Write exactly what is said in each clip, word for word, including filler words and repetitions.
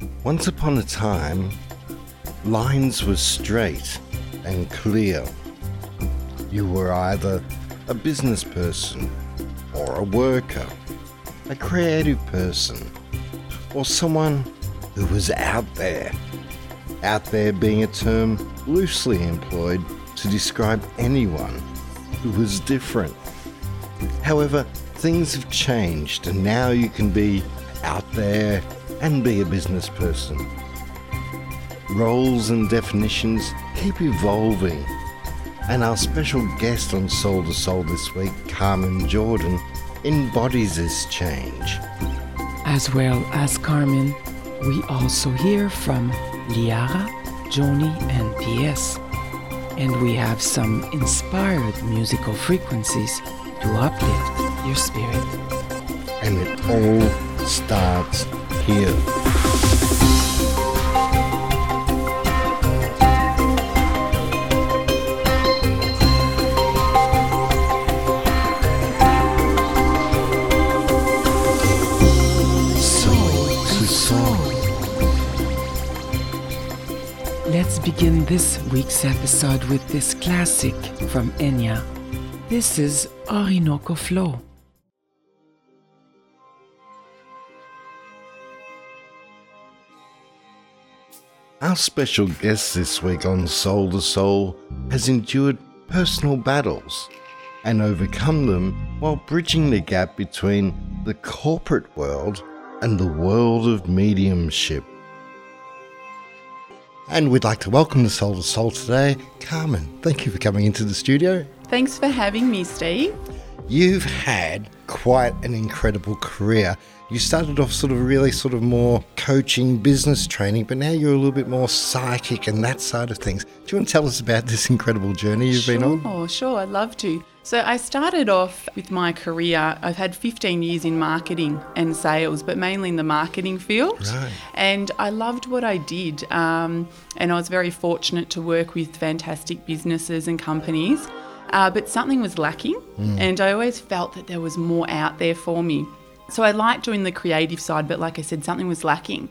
Once upon a time, lines were straight and clear. You were either a business person or a worker, a creative person, or someone who was out there. Out there being a term loosely employed to describe anyone who was different. However, things have changed and now you can be out there and be a business person. Roles and definitions keep evolving, and our special guest on Soul to Soul this week, Carmen Jordan, embodies this change. As well as Carmen, we also hear from Liara, Joni and P S, and we have some inspired musical frequencies to uplift your spirit. And it all starts here. Let's begin this week's episode with this classic from Enya. This is Orinoco Flow. Our special guest this week on Soul to Soul has endured personal battles and overcome them while bridging the gap between the corporate world and the world of mediumship. And we'd like to welcome to Soul to Soul today, Carmen. Thank you for coming into the studio. Thanks for having me, Steve. You've had quite an incredible career. You started off sort of really sort of more coaching, business training, but now you're a little bit more psychic and that side of things. Do you want to tell us about this incredible journey you've sure, been on? Sure, sure, I'd love to. So I started off with my career. I've had fifteen years in marketing and sales, but mainly in the marketing field. Right. And I loved what I did. Um, and I was very fortunate to work with fantastic businesses and companies. Uh, but something was lacking, mm. and I always felt that there was more out there for me. So I liked doing the creative side, but like I said, something was lacking.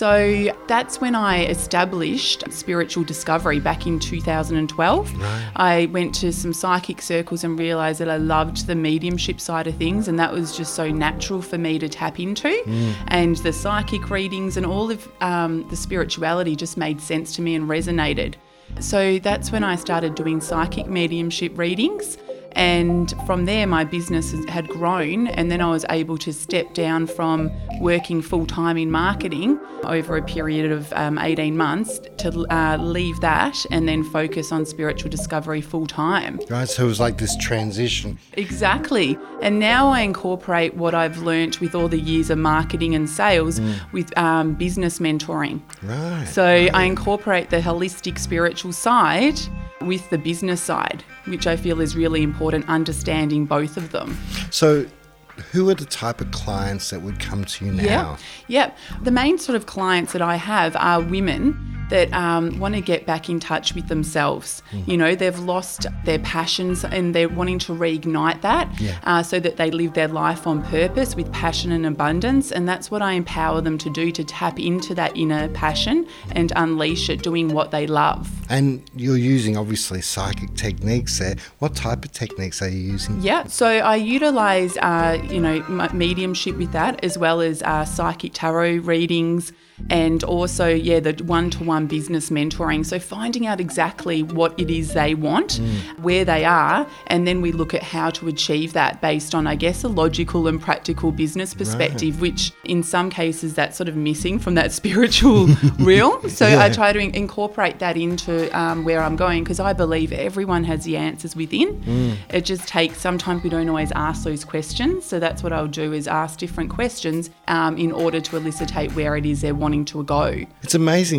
So that's when I established Spiritual Discovery back in two thousand twelve. Right. I went to some psychic circles and realised that I loved the mediumship side of things, and that was just so natural for me to tap into. Mm. And the psychic readings and all of um, the spirituality just made sense to me and resonated. So that's when I started doing psychic mediumship readings. And from there, my business had grown, and then I was able to step down from working full-time in marketing over a period of um, eighteen months to uh, leave that and then focus on spiritual discovery full-time. Right, so it was like this transition. Exactly. And now I incorporate what I've learnt with all the years of marketing and sales mm. with um, business mentoring. Right. So right. I incorporate the holistic spiritual side with the business side, which I feel is really important, understanding both of them. So who are the type of clients that would come to you now? Yeah, yeah. The main sort of clients that I have are women that um, want to get back in touch with themselves. Mm. You know, they've lost their passions and they're wanting to reignite that yeah. uh, so that they live their life on purpose with passion and abundance. And that's what I empower them to do, to tap into that inner passion and unleash it, doing what they love. And you're using, obviously, psychic techniques there. What type of techniques are you using? Yeah, so I utilise, uh, you know, mediumship with that, as well as uh, psychic tarot readings, and also, yeah, the one-to-one business mentoring. So finding out exactly what it is they want, mm. where they are, and then we look at how to achieve that based on, I guess, a logical and practical business perspective, right. which in some cases that's sort of missing from that spiritual realm. So yeah. I try to in- incorporate that into um, where I'm going, because I believe everyone has the answers within. Mm. It just takes, sometimes we don't always ask those questions. So that's what I'll do, is ask different questions um, in order to elicitate where it is they're wanting to go. It's amazing, isn't it,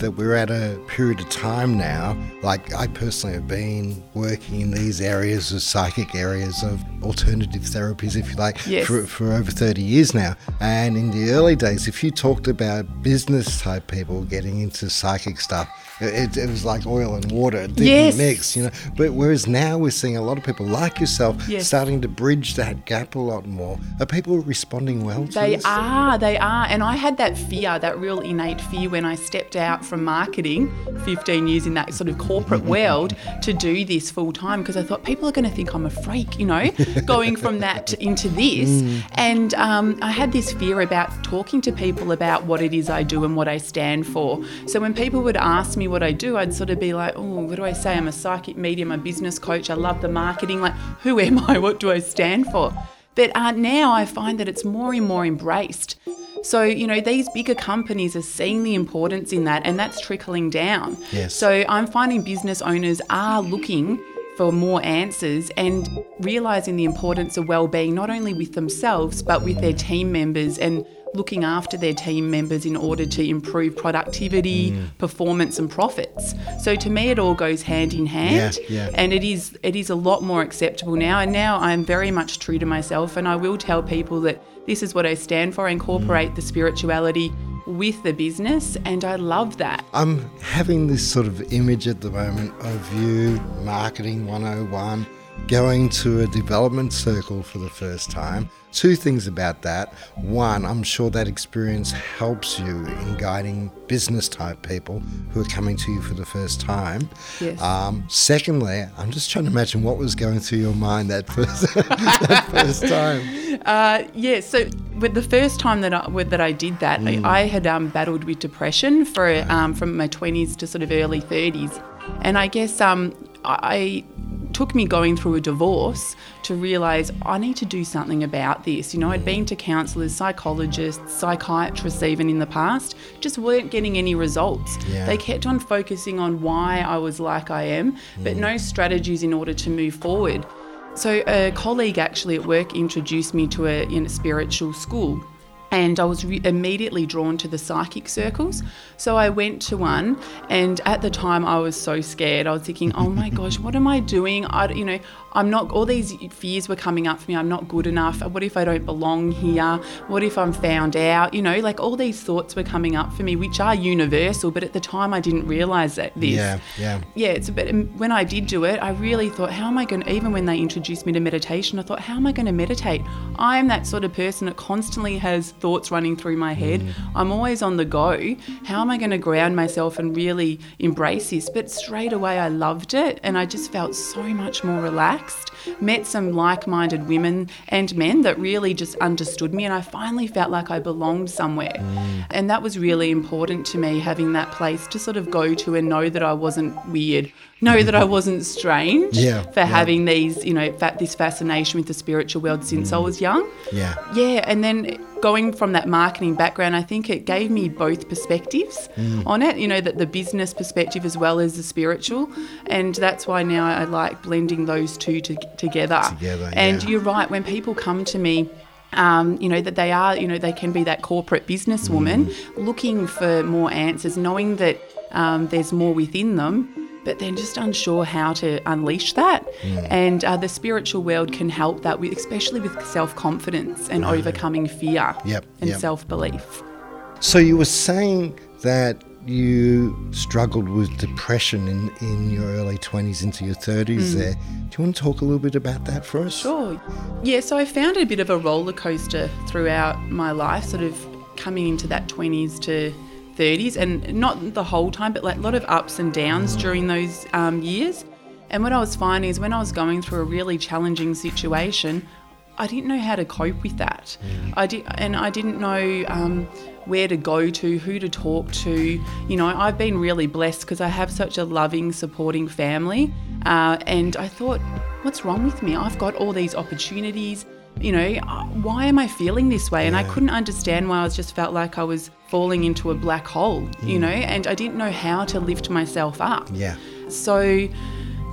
that we're at a period of time now, like I personally have been working in these areas of psychic areas of alternative therapies, if you like, yes. for, for over thirty years now. And in the early days, if you talked about business type people getting into psychic stuff, it, it was like oil and water, it didn't yes. mix, you know. But whereas now we're seeing a lot of people like yourself yes. starting to bridge that gap a lot more. Are people responding well to They this? are, they are. And I had that fear, that real innate fear when I stepped out from marketing fifteen years in that sort of corporate world to do this full time, because I thought people are going to think I'm a freak, you know, going from that to, into this. Mm. And um, I had this fear about talking to people about what it is I do and what I stand for. So when people would ask me what I do, I'd sort of be like, oh, what do I say? I'm a psychic medium, I'm a business coach, I love the marketing. Like, who am I? What do I stand for? But uh, now I find that it's more and more embraced. So, you know, these bigger companies are seeing the importance in that, and that's trickling down. Yes. So I'm finding business owners are looking for more answers and realising the importance of well-being, not only with themselves, but with their team members, and looking after their team members in order to improve productivity, mm. performance and profits. So to me, it all goes hand in hand. Yeah, yeah. And it is it is a lot more acceptable now. And now I'm very much true to myself, and I will tell people that this is what I stand for. I incorporate mm. the spirituality with the business, and I love that. I'm having this sort of image at the moment of you, Marketing one oh one, going to a development circle for the first time. Two things about that. One, I'm sure that experience helps you in guiding business type people who are coming to you for the first time. Yes. Um, secondly, I'm just trying to imagine what was going through your mind that first, that first time. Uh, yeah, so with the first time that I, that I did that, mm. I, I had um, battled with depression for um, from my twenties to sort of early thirties. And I guess um, I... took me going through a divorce to realise I need to do something about this. You know, I'd been to counsellors, psychologists, psychiatrists even in the past, just weren't getting any results. Yeah. They kept on focusing on why I was like I am, but mm. no strategies in order to move forward. So a colleague actually at work introduced me to a, in a spiritual school. And I was re- immediately drawn to the psychic circles. So I went to one, and at the time I was so scared. I was thinking, oh my gosh, what am I doing? I, you know, I'm not, all these fears were coming up for me. I'm not good enough. What if I don't belong here? What if I'm found out? You know, like all these thoughts were coming up for me, which are universal, but at the time I didn't realise that this. Yeah, yeah. Yeah, it's a bit, when I did do it, I really thought, how am I going to, even when they introduced me to meditation, I thought, how am I going to meditate? I'm that sort of person that constantly has thoughts running through my head. Mm. I'm always on the go. How am I going to ground myself and really embrace this? But straight away I loved it, and I just felt so much more relaxed. Met some like-minded women and men that really just understood me, and I finally felt like I belonged somewhere. Mm. And that was really important to me, having that place to sort of go to and know that I wasn't weird, know that I wasn't strange yeah, for yeah. having these, you know, fa- this fascination with the spiritual world since mm. I was young. Yeah. Yeah, and then going from that marketing background, I think it gave me both perspectives mm. on it, you know, that the business perspective as well as the spiritual. And that's why now I like blending those two to, together. Together, And yeah. you're right, when people come to me, Um, you know, that they are, you know, they can be that corporate businesswoman mm. looking for more answers, knowing that um, there's more within them, but then just unsure how to unleash that. Mm. And uh, the spiritual world can help that, with, especially with self-confidence and right. overcoming fear yep, and yep. self-belief. So you were saying that you struggled with depression in, in your early twenties into your thirties mm. there. Do you want to talk a little bit about that for us? Sure. Yeah, so I found it a bit of a roller coaster throughout my life, sort of coming into that twenties to thirties, and not the whole time, but like a lot of ups and downs mm. during those um, years. And what I was finding is when I was going through a really challenging situation, I didn't know how to cope with that. Mm. I did, and I didn't know um, where to go to, who to talk to. You know, I've been really blessed because I have such a loving, supporting family. Uh, and I thought, what's wrong with me? I've got all these opportunities. You know, why am I feeling this way? And yeah. I couldn't understand why. I just felt like I was falling into a black hole, mm. you know, and I didn't know how to lift myself up. Yeah. So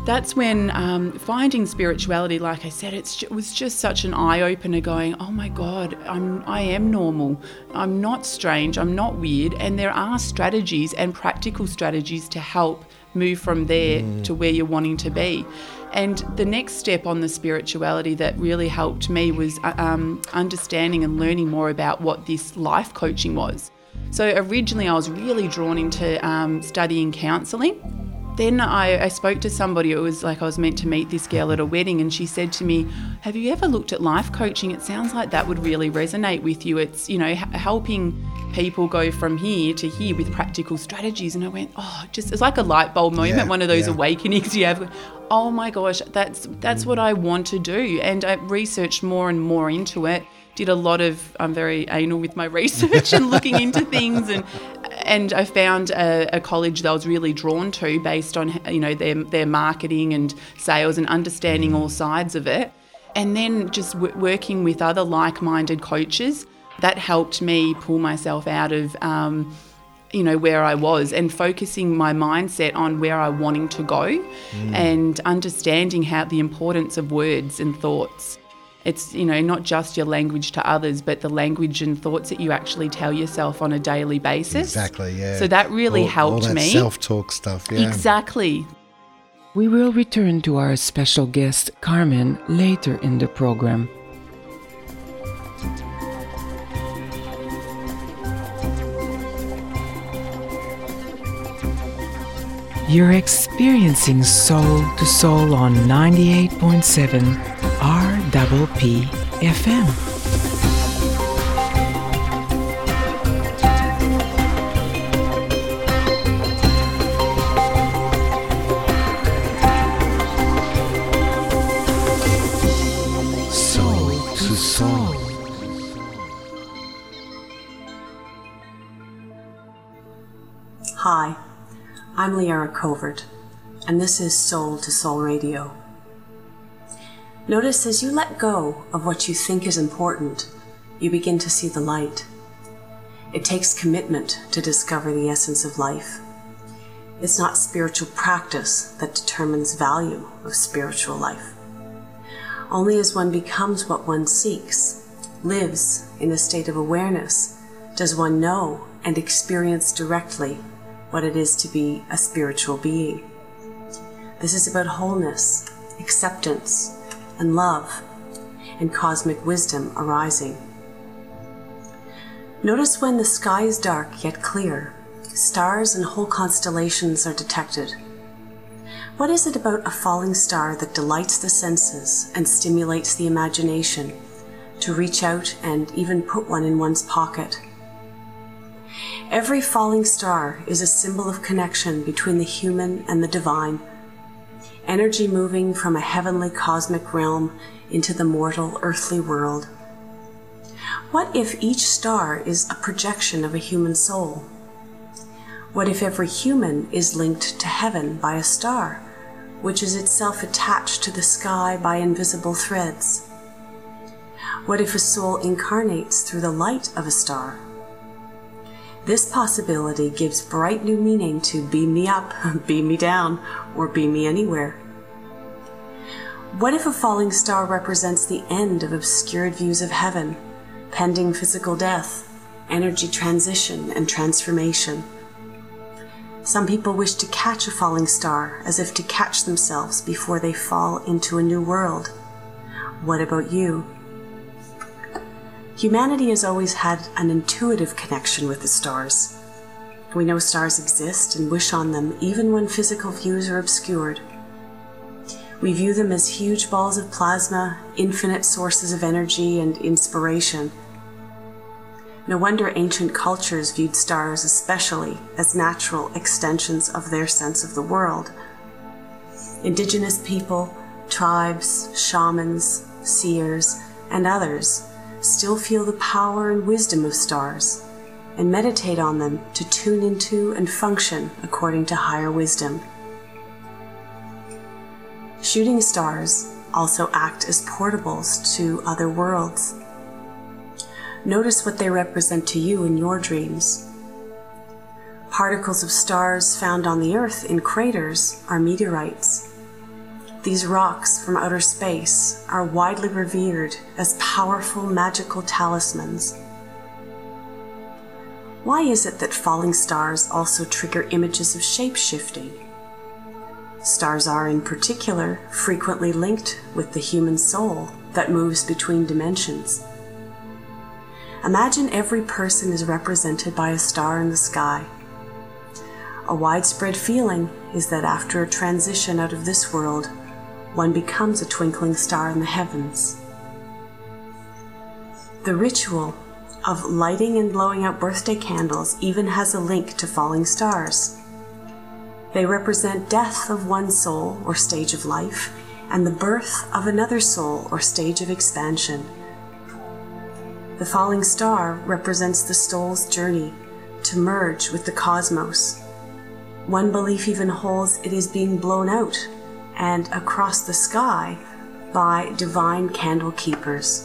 That's when um, finding spirituality, like I said, it's, it was just such an eye-opener going, oh my God, I'm, I am normal. I'm not strange. I'm not weird. And there are strategies and practical strategies to help move from there mm. to where you're wanting to be. And the next step on the spirituality that really helped me was um, understanding and learning more about what this life coaching was. So originally I was really drawn into um, studying counselling. Then I, I spoke to somebody. It was like I was meant to meet this girl at a wedding, and she said to me, have you ever looked at life coaching? It sounds like that would really resonate with you. It's, you know, h- helping people go from here to here with practical strategies. And I went, oh, just it's like a light bulb moment, yeah, one of those yeah. awakenings you have. Oh my gosh, that's that's mm. what I want to do. And I researched more and more into it. Did a lot of, I'm very anal with my research and looking into things, and and I found a, a college that I was really drawn to based on, you know, their their marketing and sales and understanding all sides of it. And then just w- working with other like-minded coaches, that helped me pull myself out of, um, you know, where I was and focusing my mindset on where I wanting to go mm. and understanding how the importance of words and thoughts. It's, you know, not just your language to others, but the language and thoughts that you actually tell yourself on a daily basis. Exactly, yeah. So that really all, helped all that me. Self-talk stuff, yeah. Exactly. We will return to our special guest, Carmen, later in the program. You're experiencing Soul to Soul on ninety-eight point seven R P P F M. Soul to Soul. Hi, I'm Liara Covert, and this is Soul to Soul Radio. Notice as you let go of what you think is important, you begin to see the light. It takes commitment to discover the essence of life. It's not spiritual practice that determines value of spiritual life. Only as one becomes what one seeks, lives in a state of awareness, does one know and experience directly what it is to be a spiritual being. This is about wholeness, acceptance, and love, and cosmic wisdom arising. Notice when the sky is dark yet clear, stars and whole constellations are detected. What is it about a falling star that delights the senses and stimulates the imagination to reach out and even put one in one's pocket? Every falling star is a symbol of connection between the human and the divine, energy moving from a heavenly cosmic realm into the mortal earthly world. What if each star is a projection of a human soul? What if every human is linked to heaven by a star, which is itself attached to the sky by invisible threads? What if a soul incarnates through the light of a star? This possibility gives bright new meaning to beam me up, beam me down, or beam me anywhere. What if a falling star represents the end of obscured views of heaven, pending physical death, energy transition, and transformation? Some people wish to catch a falling star as if to catch themselves before they fall into a new world. What about you? Humanity has always had an intuitive connection with the stars. We know stars exist and wish on them even when physical views are obscured. We view them as huge balls of plasma, infinite sources of energy and inspiration. No wonder ancient cultures viewed stars especially as natural extensions of their sense of the world. Indigenous people, tribes, shamans, seers, and others still feel the power and wisdom of stars and meditate on them to tune into and function according to higher wisdom. Shooting stars also act as portals to other worlds. Notice what they represent to you in your dreams. Particles of stars found on the Earth in craters are meteorites. These rocks from outer space are widely revered as powerful magical talismans. Why is it that falling stars also trigger images of shape-shifting? Stars are, in particular, frequently linked with the human soul that moves between dimensions. Imagine every person is represented by a star in the sky. A widespread feeling is that after a transition out of this world, one becomes a twinkling star in the heavens. The ritual of lighting and blowing out birthday candles even has a link to falling stars. They represent death of one soul or stage of life and the birth of another soul or stage of expansion. The falling star represents the soul's journey to merge with the cosmos. One belief even holds it is being blown out and across the sky by divine candle keepers.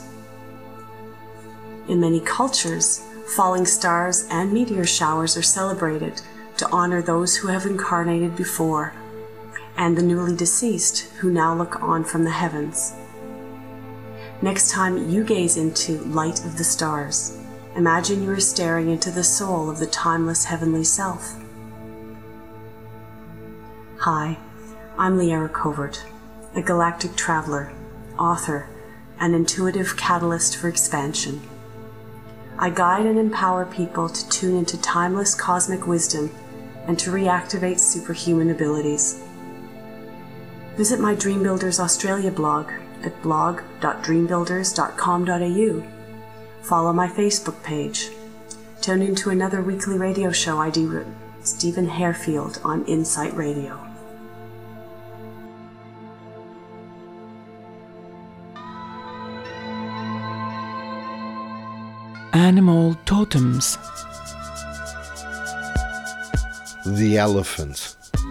In many cultures, falling stars and meteor showers are celebrated to honor those who have incarnated before and the newly deceased who now look on from the heavens. Next time you gaze into Light of the Stars, imagine you are staring into the soul of the timeless heavenly self. Hi, I'm Liara Covert, a galactic traveler, author, and intuitive catalyst for expansion. I guide and empower people to tune into timeless cosmic wisdom and to reactivate superhuman abilities. Visit my Dream Builders Australia blog at blog dot dream builders dot com dot a u. Follow my Facebook page. Tune into another weekly radio show I do with Stephen Harefield on Insight Radio. Animal totems. The elephant.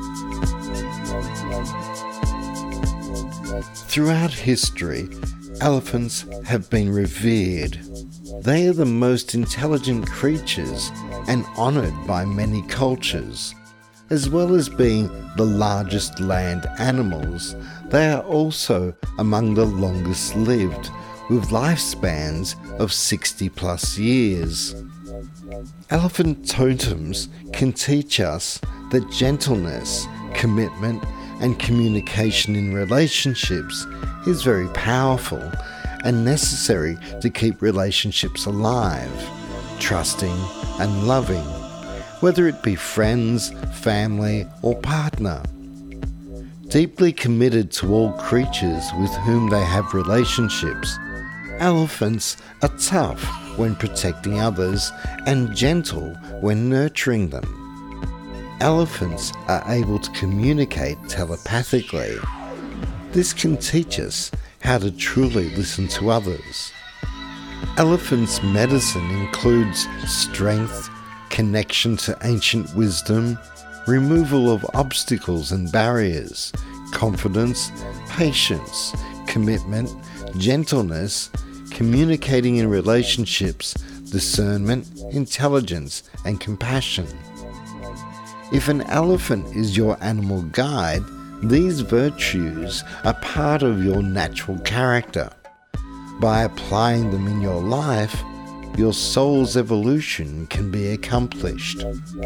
Throughout history, elephants have been revered. They are the most intelligent creatures and honoured by many cultures. As well as being the largest land animals, they are also among the longest lived, with lifespans of sixty plus years. Elephant totems can teach us that gentleness, commitment, and communication in relationships is very powerful and necessary to keep relationships alive, trusting and loving, whether it be friends, family, or partner. Deeply committed to all creatures with whom they have relationships, elephants are tough when protecting others and gentle when nurturing them. Elephants are able to communicate telepathically. This can teach us how to truly listen to others. Elephants' medicine includes strength, connection to ancient wisdom, removal of obstacles and barriers, confidence, patience, commitment, gentleness, communicating in relationships, discernment, intelligence, and compassion. If an elephant is your animal guide, these virtues are part of your natural character. By applying them in your life, your soul's evolution can be accomplished.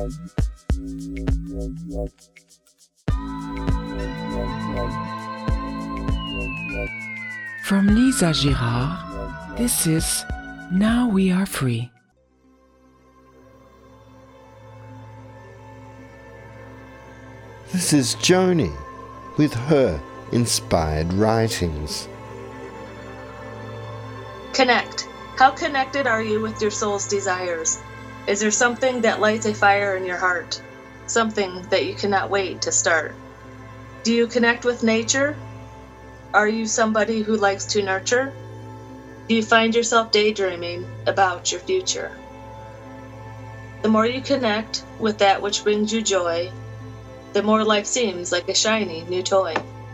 From Lisa Girard, this is Now We Are Free. This is Joni with her inspired writings. Connect. How connected are you with your soul's desires? Is there something that lights a fire in your heart? Something that you cannot wait to start? Do you connect with nature? Are you somebody who likes to nurture? Do you find yourself daydreaming about your future? The more you connect with that which brings you joy, the more life seems like a shiny new toy.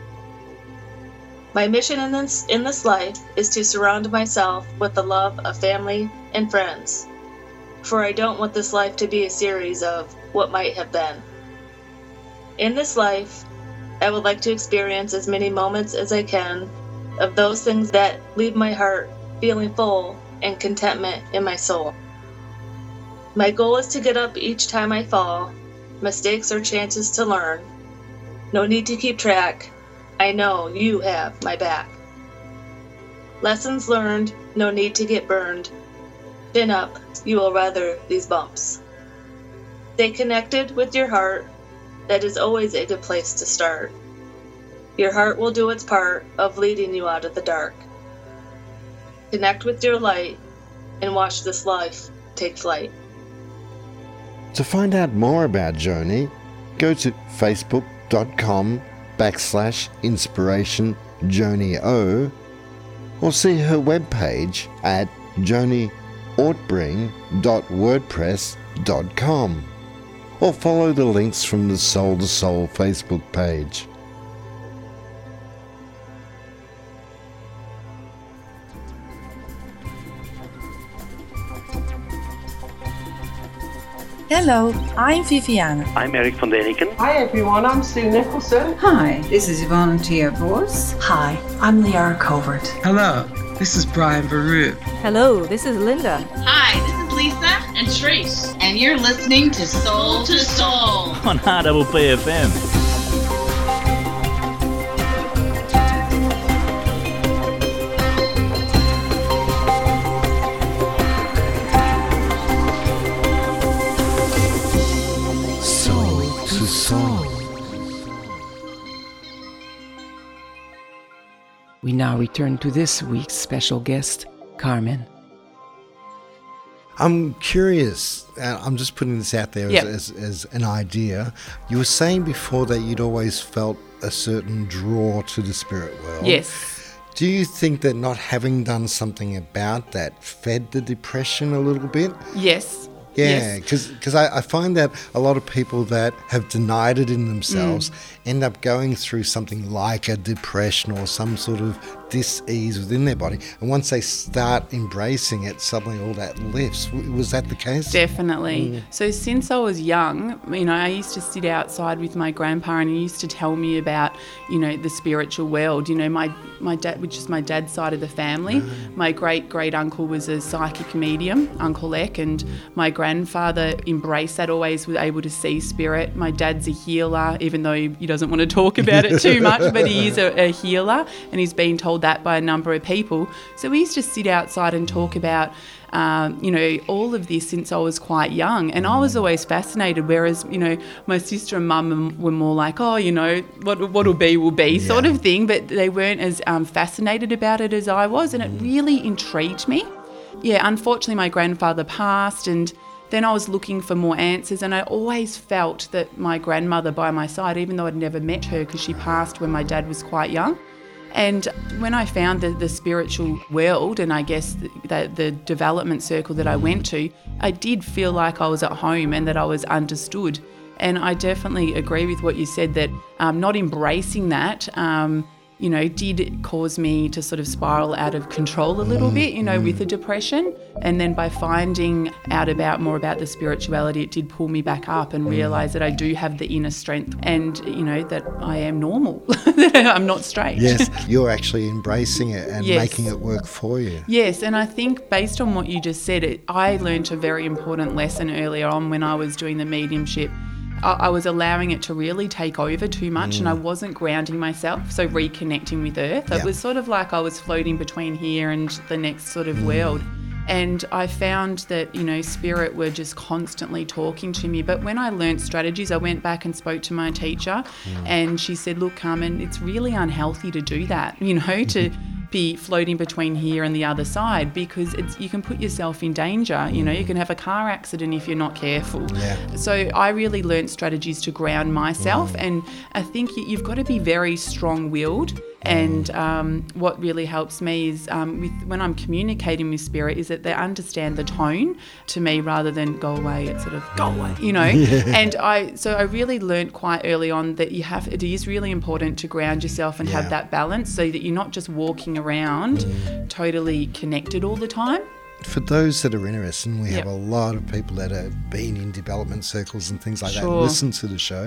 My mission in this, in this life is to surround myself with the love of family and friends, for I don't want this life to be a series of what might have been. In this life, I would like to experience as many moments as I can of those things that leave my heart feeling full and contentment in my soul. My goal is to get up each time I fall. Mistakes are chances to learn. No need to keep track. I know you have my back. Lessons learned, no need to get burned. Chin up, you will weather these bumps. Stay connected with your heart. That is always a good place to start. Your heart will do its part of leading you out of the dark. Connect with your light and watch this life take flight. To find out more about Joni, go to facebook.com backslash inspiration Joni O, or see her webpage at joni ortbring dot wordpress dot com, or follow the links from the Soul to Soul Facebook page. Hello, I'm Viviana. I'm Eric van Deniken. Hi everyone, I'm Sue Nicholson. Hi, this is Yvonne Tia Vos. Hi, I'm Liara Covert. Hello, this is Brian Baruch. Hello, this is Linda. Hi, this is Lisa and Trace, and you're listening to Soul to Soul on H double P F M. We now return to this week's special guest, Carmen. I'm curious, uh, I'm just putting this out there yep. as, as, as an idea. You were saying before that you'd always felt a certain draw to the spirit world. Yes. Do you think that not having done something about that fed the depression a little bit? Yes. Yeah, because yes. I, I find that a lot of people that have denied it in themselves mm. end up going through something like a depression or some sort of dis-ease within their body. And once they start embracing it, suddenly all that lifts. Was that the case? Definitely. Mm. So since I was young, you know, I used to sit outside with my grandpa and he used to tell me about, you know, the spiritual world. You know, my, my dad, which is my dad's side of the family, mm. my great-great-uncle was a psychic medium, Uncle Eck, and my grandfather embraced that, always was able to see spirit. My dad's a healer, even though he, he doesn't want to talk about it too much, but he is a, a healer and he's been told that by a number of people. So we used to sit outside and talk about, um, you know, all of this since I was quite young. And I was always fascinated, whereas, you know, my sister and mum were more like, oh, you know, what what'll be will be yeah. sort of thing. But they weren't as um, fascinated about it as I was. And it really intrigued me. Yeah, unfortunately, my grandfather passed and then I was looking for more answers, and I always felt that my grandmother by my side, even though I'd never met her because she passed when my dad was quite young. And when I found the, the spiritual world and I guess the, the, the development circle that I went to, I did feel like I was at home and that I was understood. And I definitely agree with what you said, that um, not embracing that, um, you know, did cause me to sort of spiral out of control a little bit, you know, with the depression. And then by finding out about more about the spirituality, it did pull me back up and realise that I do have the inner strength and, you know, that I am normal, that I'm not strange. Yes, you're actually embracing it and yes. making it work for you. Yes, and I think based on what you just said, it, I learned a very important lesson earlier on when I was doing the mediumship. I was allowing it to really take over too much mm. and I wasn't grounding myself, so reconnecting with Earth. It yep. was sort of like I was floating between here and the next sort of mm. world. And I found that, you know, spirit were just constantly talking to me. But when I learnt strategies, I went back and spoke to my teacher mm. and she said, look, Carmen, it's really unhealthy to do that, you know, to be floating between here and the other side, because it's you can put yourself in danger. You know, you can have a car accident if you're not careful. Yeah. So I really learnt strategies to ground myself mm. and I think you've got to be very strong-willed. And um, what really helps me is um, with when I'm communicating with spirit is that they understand the tone to me rather than go away. It's sort of go away, you know. Yeah. And I so I really learnt quite early on that you have it is really important to ground yourself and yeah. have that balance so that you're not just walking around mm. totally connected all the time. For those that are interested, and we yep. have a lot of people that have been in development circles and things like sure. that, listen to the show.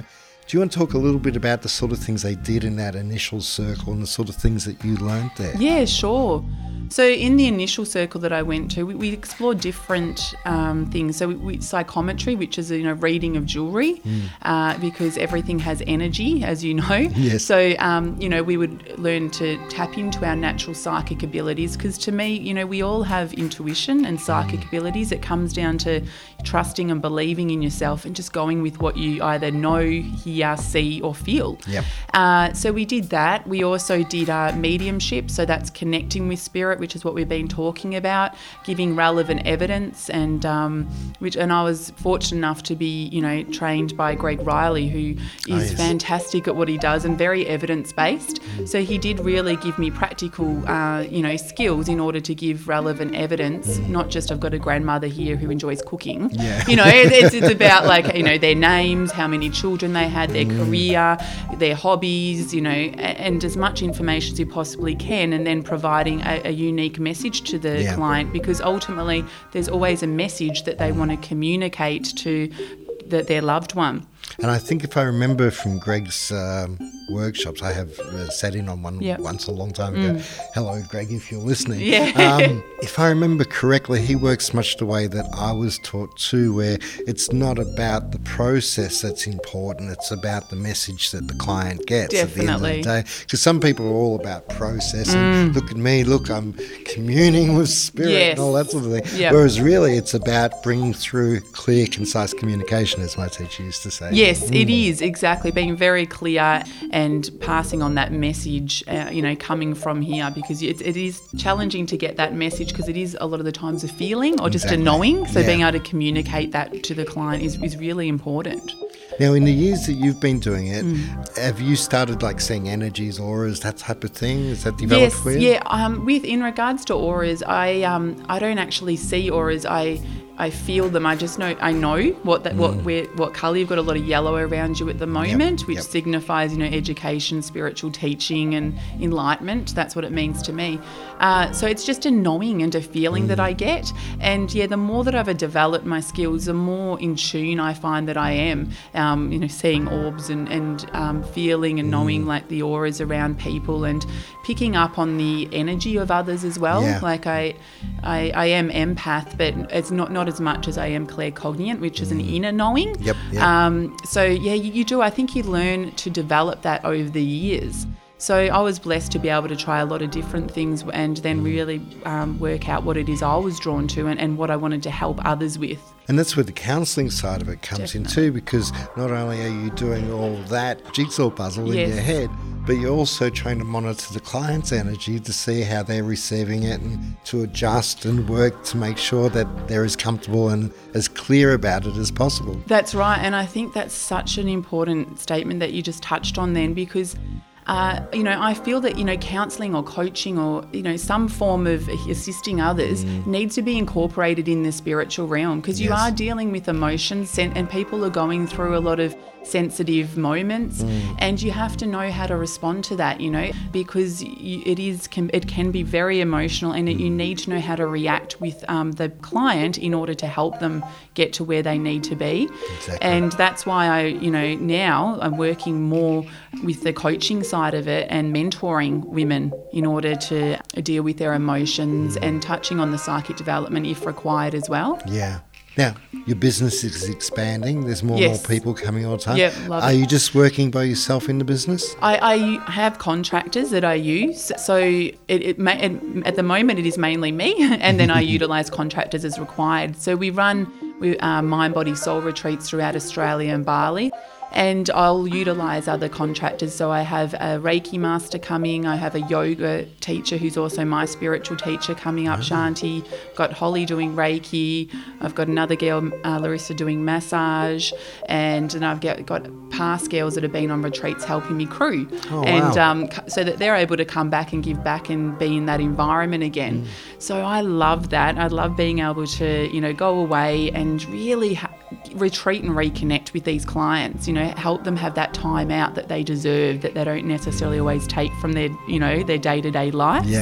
Do you want to talk a little bit about the sort of things they did in that initial circle and the sort of things that you learned there? Yeah, sure. So in the initial circle that I went to, we, we explored different um, things. So we, we, psychometry, which is, you know, reading of jewellery, mm. uh, because everything has energy, as you know. Yes. So, um, you know, we would learn to tap into our natural psychic abilities, because to me, you know, we all have intuition and psychic mm. abilities. It comes down to trusting and believing in yourself and just going with what you either know, hear, see or feel. Yep. Uh, so we did that. We also did uh, mediumship, so that's connecting with spirit, which is what we've been talking about, giving relevant evidence, and um, which and I was fortunate enough to be, you know, trained by Greg Riley, who is oh, yes. fantastic at what he does and very evidence-based. Mm. So he did really give me practical, uh, you know, skills in order to give relevant evidence, mm. not just I've got a grandmother here who enjoys cooking. Yeah. You know, it's, it's about like, you know, their names, how many children they had, their mm. career, their hobbies, you know, and as much information as you possibly can, and then providing a, a unique message to the yeah. client, because ultimately there's always a message that they want to communicate to the, their loved one. And I think if I remember from Greg's um, workshops, I have uh, sat in on one yep. once a long time ago. Mm. Hello, Greg, if you're listening. Yeah. Um, if I remember correctly, he works much the way that I was taught too, where it's not about the process that's important, it's about the message that the client gets Definitely. At the end of the day. Because some people are all about process and mm. look at me, look, I'm communing with spirit yes. and all that sort of thing. Yep. Whereas really it's about bringing through clear, concise communication, as my teacher used to say. Yes, mm. it is, exactly. Being very clear and passing on that message, uh, you know, coming from here, because it, it is challenging to get that message, because it is a lot of the times a feeling or just exactly. a knowing. So yeah. being able to communicate that to the client is, is really important. Now, in the years that you've been doing it, mm. have you started like seeing energies, auras, that type of thing? Is that developed yes, for you? Yeah, um, with in regards to auras, I um, I don't actually see auras. I I feel them. I just know. I know what that, mm. what where, what colour. You've got a lot of yellow around you at the moment, yep, which yep. signifies, you know, education, spiritual teaching, and enlightenment. That's what it means to me. Uh, so it's just a knowing and a feeling mm. that I get. And yeah, the more that I've developed my skills, the more in tune I find that I am. Um, you know, seeing orbs and and um, feeling and knowing mm. like the auras around people, and picking up on the energy of others as well. Yeah. Like I, I, I am empath, but it's not not as much as I am claircognient, which is an inner knowing. Yep. yep. Um, so yeah, you, you do. I think you learn to develop that over the years. So I was blessed to be able to try a lot of different things and then really um, work out what it is I was drawn to and, and what I wanted to help others with. And that's where the counselling side of it comes Definitely. in too, because not only are you doing all that jigsaw puzzle yes. in your head, but you're also trying to monitor the client's energy to see how they're receiving it and to adjust and work to make sure that they're as comfortable and as clear about it as possible. That's right. And I think that's such an important statement that you just touched on then, because Uh, you know, I feel that, you know, counselling or coaching or, you know, some form of assisting others mm. needs to be incorporated in the spiritual realm, because you yes. are dealing with emotions and people are going through a lot of sensitive moments mm. and you have to know how to respond to that, you know, because you, it is can, it can be very emotional, and it, you need to know how to react with um, the client in order to help them get to where they need to be. Exactly. And that's why I, you know, now I'm working more with the coaching side of it and mentoring women in order to deal with their emotions mm. and touching on the psychic development if required as well. Yeah. Now, your business is expanding. There's more yes. and more people coming all the time. Yep, love Are it. you just working by yourself in the business? I, I have contractors that I use. So it, it, may, it at the moment it is mainly me, and then I utilise contractors as required. So we run we, uh, Mind, Body, Soul retreats throughout Australia and Bali. And I'll utilise other contractors. So I have a Reiki master coming. I have a yoga teacher who's also my spiritual teacher coming up, mm-hmm. Shanti. Got Holly doing Reiki. I've got another girl, uh, Larissa, doing massage. And, and I've got, got past girls that have been on retreats helping me crew. Oh, and wow. um, so that they're able to come back and give back and be in that environment again. Mm. So I love that. I love being able to, you know, go away and really ha- retreat and reconnect with these clients, you know, help them have that time out that they deserve, that they don't necessarily always take from their, you know, their day-to-day life. Yeah.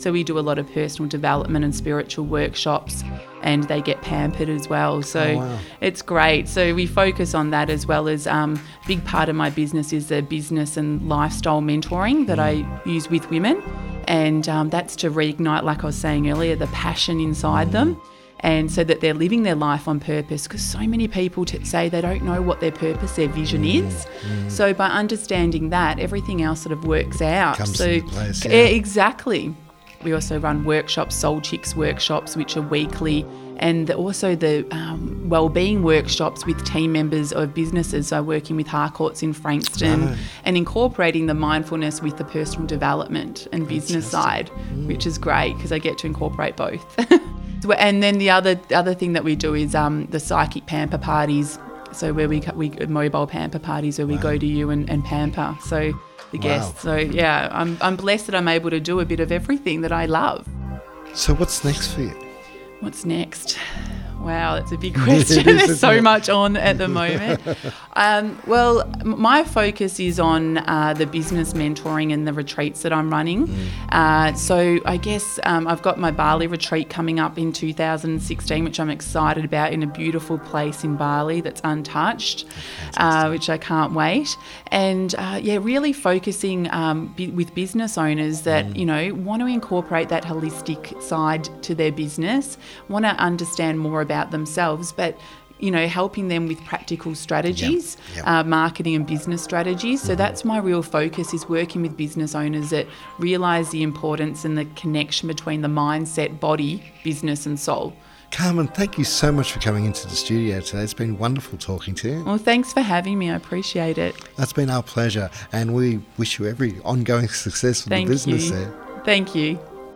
So we do a lot of personal development and spiritual workshops, and they get pampered as well. So oh, wow. It's great. So we focus on that, as well as um, a big part of my business is the business and lifestyle mentoring that I use with women. And um, that's to reignite, like I was saying earlier, the passion inside mm. them. And so that they're living their life on purpose, because so many people t- say they don't know what their purpose, their vision mm, is. Mm. So by understanding that, everything else sort of works out. Comes so into place, yeah. Exactly. We also run workshops, Soul Chicks workshops, which are weekly, and also the um, wellbeing workshops with team members of businesses. So working with Harcourts in Frankston oh. and incorporating the mindfulness with the personal development and business side, mm. which is great because I get to incorporate both. And then the other other thing that we do is um, the psychic pamper parties. So where we we mobile pamper parties where we wow. go to you and, and pamper. So the wow. guests. So yeah, I'm I'm blessed that I'm able to do a bit of everything that I love. So what's next for you? What's next? Wow, that's a big question. There's so much on at the moment. Um, well, my focus is on uh, the business mentoring and the retreats that I'm running. Mm. Uh, so I guess um, I've got my Bali retreat coming up in two thousand sixteen, which I'm excited about, in a beautiful place in Bali that's untouched, uh, which I can't wait. And uh, yeah, really focusing um, b- with business owners that, mm. you know, want to incorporate that holistic side to their business, want to understand more about about themselves, but you know, helping them with practical strategies, yep, yep. Uh, marketing and business strategies. So mm-hmm. that's my real focus, is working with business owners that realise the importance and the connection between the mindset, body, business and soul. Carmen, thank you so much for coming into the studio today. It's been wonderful talking to you. Well, thanks for having me. I appreciate it. That's been our pleasure, and we wish you every ongoing success with thank the business you. there. Thank you.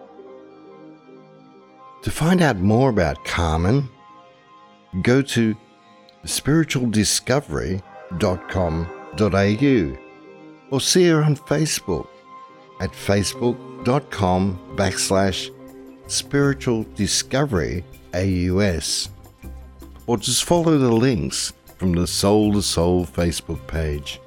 To find out more about Carmen, go to spiritual discovery dot com dot a u or see her on Facebook at facebook.com backslash spiritual discovery aus, or just follow the links from the Soul to Soul Facebook page.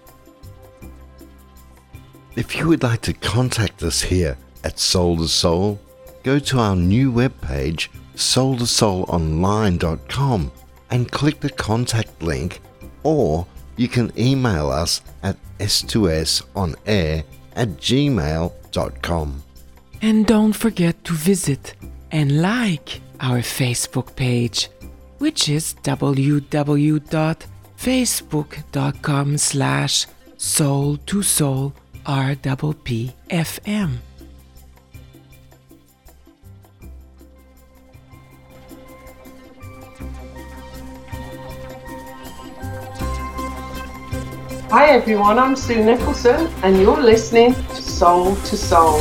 If you would like to contact us here at Soul to Soul, go to our new webpage soul to soul online dot com and click the contact link, or you can email us at s two s on air at gmail dot com. And don't forget to visit and like our Facebook page, which is www.facebook.com slash soul to soul rppfm. Hi everyone, I'm Sue Nicholson and you're listening to Soul to Soul.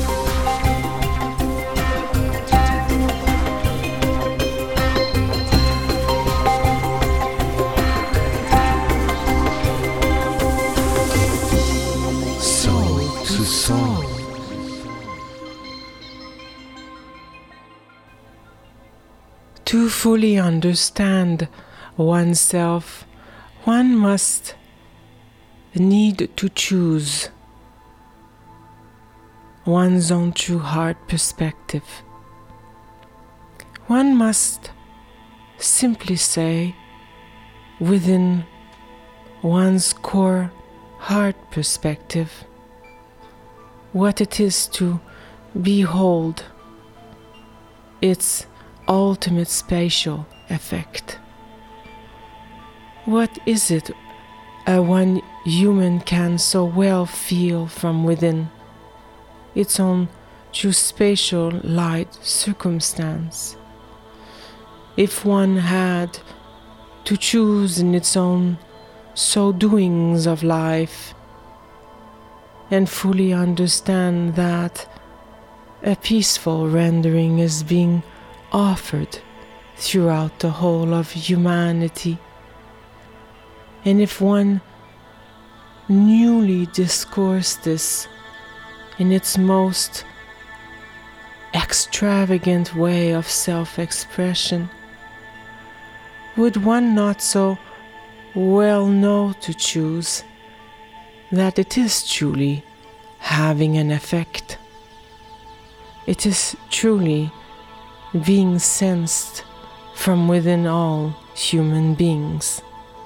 Soul to Soul. To fully understand oneself, one must need to choose one's own true heart perspective. One must simply say within one's core heart perspective what it is to behold its ultimate spatial effect. What is it a one human can so well feel from within its own true spatial light circumstance? If one had to choose in its own so doings of life and fully understand that a peaceful rendering is being offered throughout the whole of humanity, and if one newly discoursed this in its most extravagant way of self-expression, would one not so well know to choose that it is truly having an effect? it is truly being sensed from within all human beings.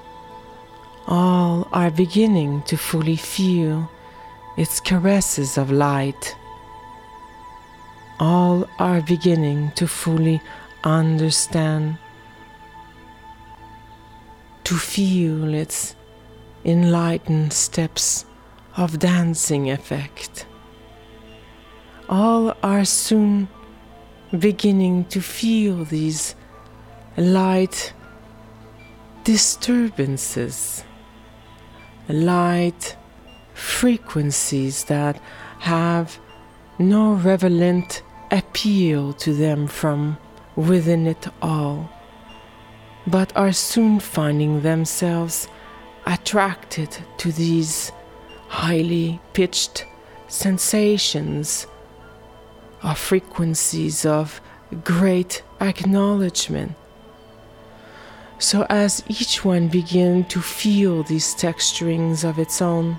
All are beginning to fully feel its caresses of light. All are beginning to fully understand, to feel its enlightened steps of dancing effect. All are soon beginning to feel these light disturbances, light frequencies that have no relevant appeal to them from within it all, but are soon finding themselves attracted to these highly pitched sensations of frequencies of great acknowledgement. So as each one begins to feel these texturings of its own,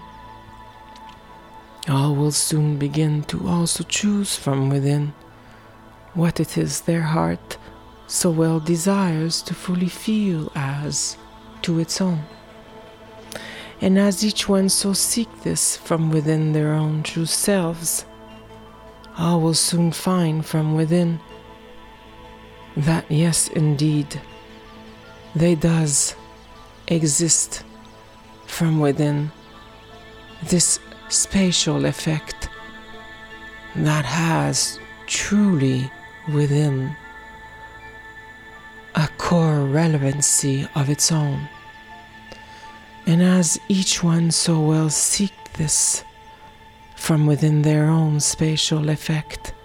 all will soon begin to also choose from within what it is their heart so well desires to fully feel as to its own. And as each one so seek this from within their own true selves, all will soon find from within that yes, indeed, they does exist from within this spatial effect that has truly within a core relevancy of its own. And as each one so well seek this from within their own spatial effect,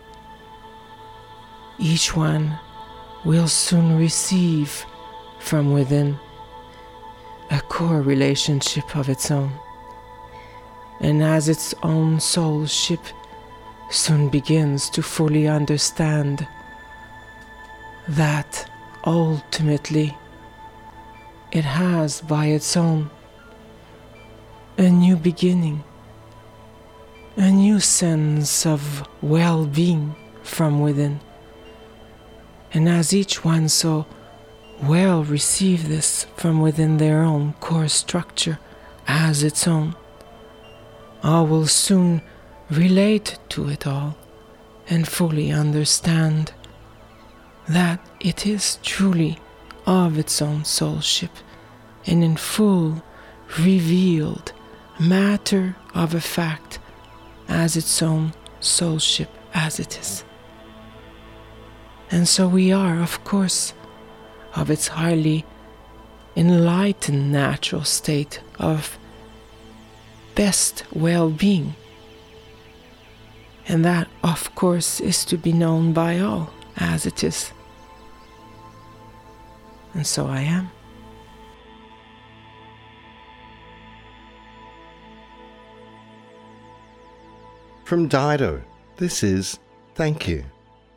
each one will soon receive from within a core relationship of its own. And as its own soulship soon begins to fully understand that ultimately it has by its own a new beginning, a new sense of well-being from within. And as each one so well receive this from within their own core structure as its own, all will soon relate to it all and fully understand that it is truly of its own soulship and in full revealed matter of a fact as its own soulship as it is. And so we are, of course, of its highly enlightened natural state of best well-being. And that, of course, is to be known by all as it is. And so I am. From Dido, this is Thank You.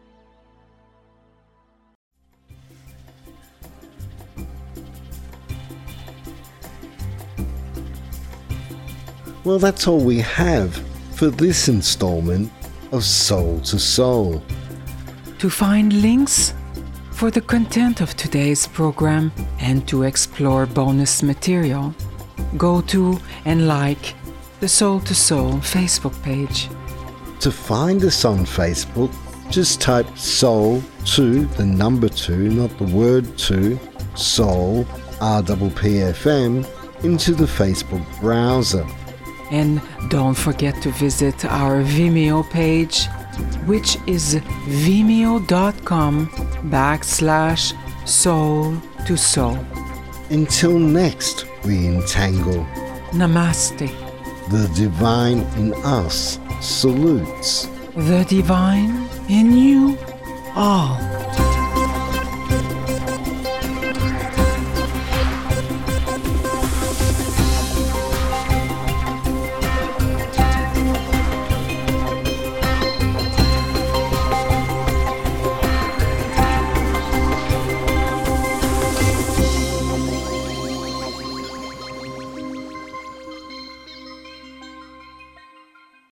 Well, that's all we have for this installment of Soul to Soul. To find links for the content of today's program and to explore bonus material, go to and like the Soul to Soul Facebook page. To find us on Facebook, just type Soul to the number two, not the word two, Soul R P P F M into the Facebook browser. And don't forget to visit our Vimeo page, which is vimeo.com backslash soul to soul. Until next, we entangle. Namaste. The divine in us salutes. The divine in you all.